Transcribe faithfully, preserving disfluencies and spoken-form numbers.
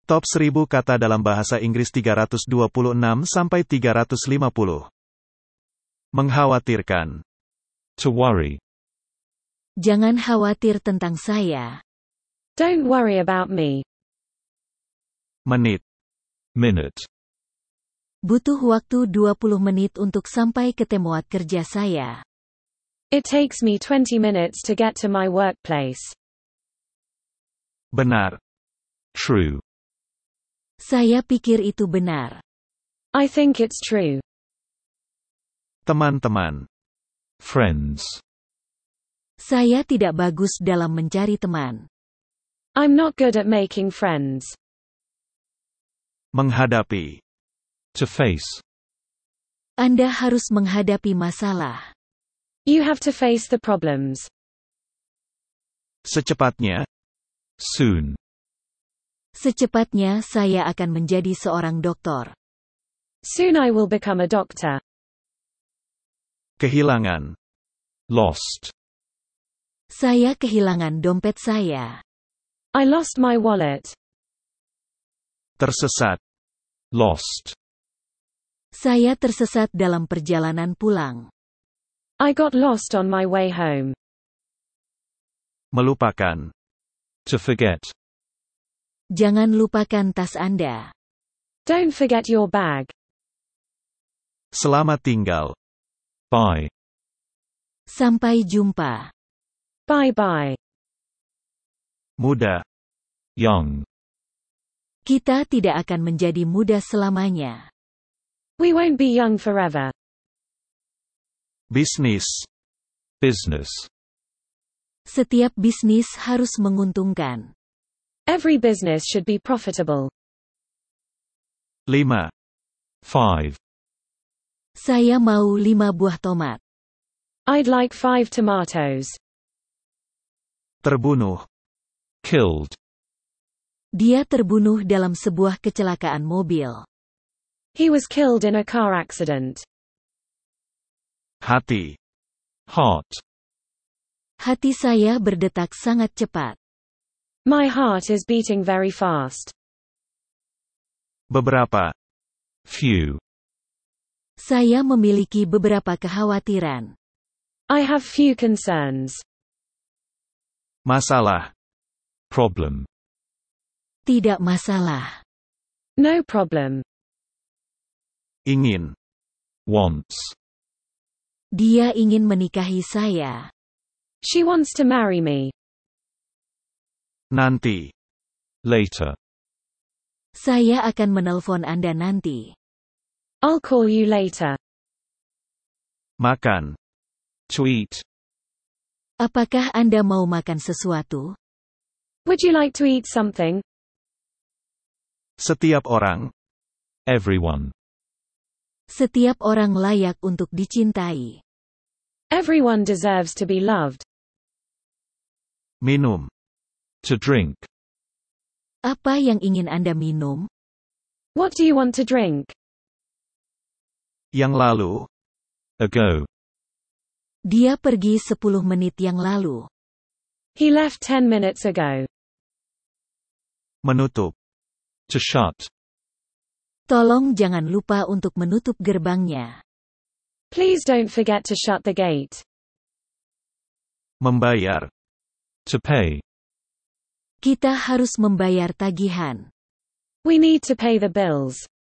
Top seribu kata dalam bahasa Inggris tiga ratus dua puluh enam sampai tiga ratus lima puluh. Mengkhawatirkan. To worry. Jangan khawatir tentang saya. Don't worry about me. Menit. Minute. Butuh waktu dua puluh menit untuk sampai ke tempat kerja saya. It takes me twenty minutes to get to my workplace. Benar. True. Saya pikir itu benar. I think it's true. Teman-teman. Friends. Saya tidak bagus dalam mencari teman. I'm not good at making friends. Menghadapi. To face. Anda harus menghadapi masalah. You have to face the problems. Secepatnya. Soon. Secepatnya saya akan menjadi seorang dokter. Soon I will become a doctor. Kehilangan. Lost. Saya kehilangan dompet saya. I lost my wallet. Tersesat. Lost. Saya tersesat dalam perjalanan pulang. I got lost on my way home. Melupakan. To forget. Jangan lupakan tas Anda. Don't forget your bag. Selamat tinggal. Bye. Sampai jumpa. Bye-bye. Muda. Young. Kita tidak akan menjadi muda selamanya. We won't be young forever. Bisnis. Business. Setiap bisnis harus menguntungkan. Every business should be profitable. Lima. Five. Saya mau lima buah tomat. I'd like five tomatoes. Terbunuh. Killed. Dia terbunuh dalam sebuah kecelakaan mobil. He was killed in a car accident. Hati. Heart. Hati saya berdetak sangat cepat. My heart is beating very fast. Beberapa. Few. Saya memiliki beberapa kekhawatiran. I have few concerns. Masalah. Problem. Tidak masalah. No problem. Ingin. Wants. Dia ingin menikahi saya. She wants to marry me. Nanti. Later. Saya akan menelpon Anda nanti. I'll call you later. Makan. To eat. Apakah Anda mau makan sesuatu? Would you like to eat something? Setiap orang. Everyone. Setiap orang layak untuk dicintai. Everyone deserves to be loved. Minum. To drink. Apa yang ingin Anda minum? What do you want to drink? Yang lalu. Ago. Dia pergi sepuluh menit yang lalu. He left ten minutes ago. Menutup. To shut. Tolong jangan lupa untuk menutup gerbangnya. Please don't forget to shut the gate. Membayar. To pay. Kita harus membayar tagihan. We need to pay the bills.